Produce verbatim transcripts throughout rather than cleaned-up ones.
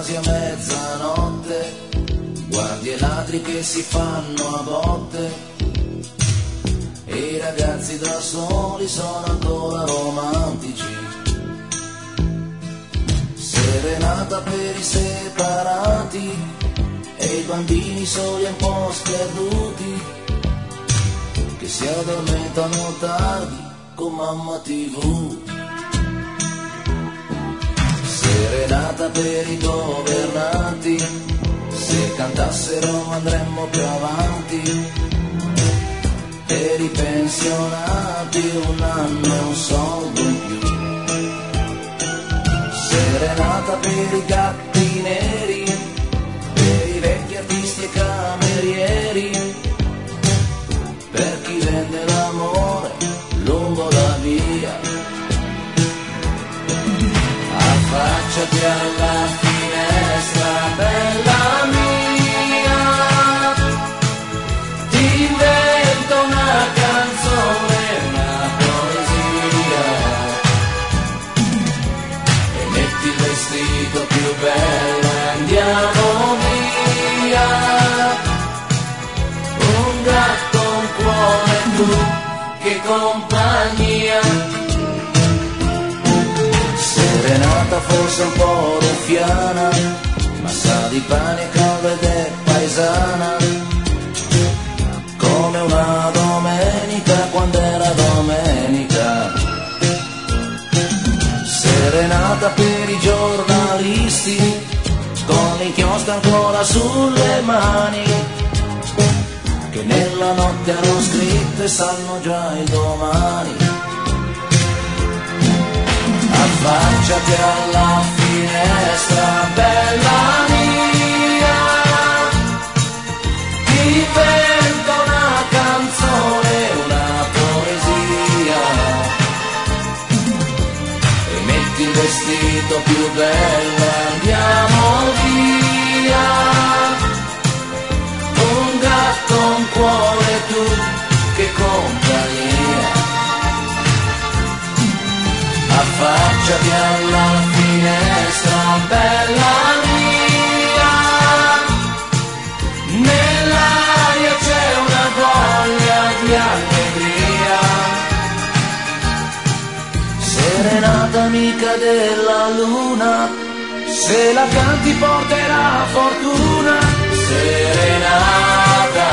quasi a mezzanotte, guardi e ladri che si fanno a botte, e i ragazzi da soli sono ancora romantici. Serenata per i separati e i bambini soli un po' sperduti, che si addormentano tardi con mamma tivù. Serenata per i governanti, se cantassero andremmo più avanti. Per i pensionati un anno e un soldo in più. Serenata per i gatti neri, per i vecchi artisti e camerieri, per chi vende l'amore lungo la via. Affacciati alla finestra, bella mia, ti invento una canzone, una poesia, e metti il vestito più bello e andiamo via. Un gatto, un cuore, tu, che compagnia. Serenata forse un po' ruffiana, ma sa di pane caldo ed è paesana, come una domenica quando era domenica. Serenata per i giornalisti, con l'inchiostro ancora sulle mani, che nella notte hanno scritto e sanno già il domani. Affacciati alla finestra, bella mia, ti invento una canzone, una poesia, e metti il vestito più bello e andiamo via. Un gatto, un cuore, tu, che compagnia. Affacciati alla finestra, bella mia, nell'aria c'è una voglia di allegria. Serenata amica della luna, se la canti porterà fortuna. Serenata,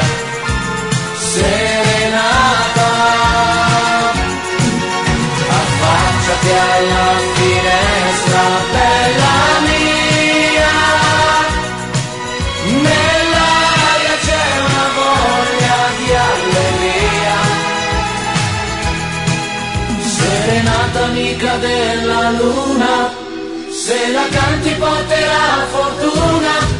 serenata, affacciati alla finestra, bella mia, nell'aria c'è una voglia di allegria. Serenata amica della luna, se la canti porterà fortuna.